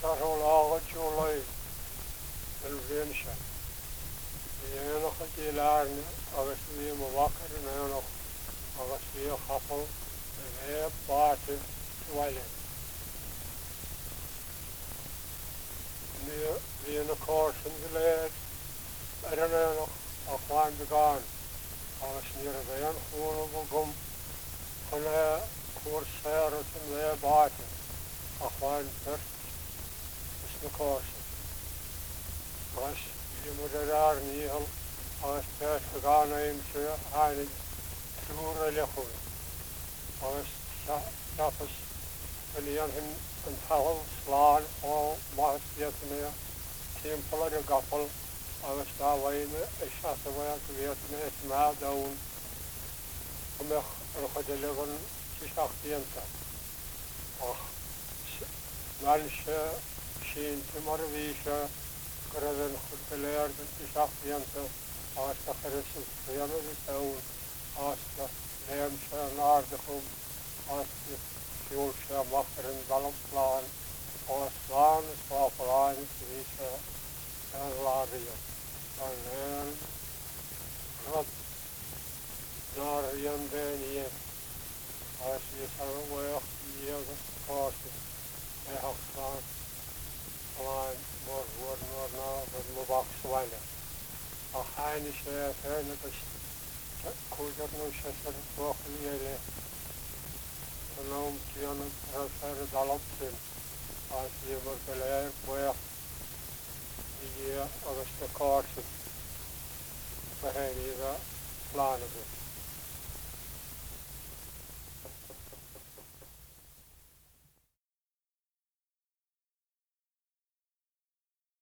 Sarolaga July Elvinsha. The Enoch Gilarn, obviously Mawakar and Enoch, obviously a couple, and their party dwelling. The Enoch and the lad, I don't know, I'll find the gun. I was near the young horrible gum, on a horse service in their party. I find first. The course. As you would have Neil, as best the Ghana to hide through a little. As Tapas, and the and Powell, Slan, or Mars Vietnam, Temple of the Goppel, I was away a shot away to Vietnam, now down, and the 11 Shishakianta. Oh, Walsh. Shin Timarvisha, Graven Hutelair, Tishakianta, Asta Harrison, Piano Town, Asta Lamsha and Ardacum, Asta Shulsha, Mucker and Balamplan, Oslan, Swapalan, Visha, and Laria, and then Rod Narian Daniel, as you saw away of the year of course, I have found. Line more now, but Mubak Swine. A Heinish there, Fernandus, Kujan, Chester, Broccoli, Salome, Gion, Rafael, Dalopin, as you were there, where the year of the course, for any of the plan of it.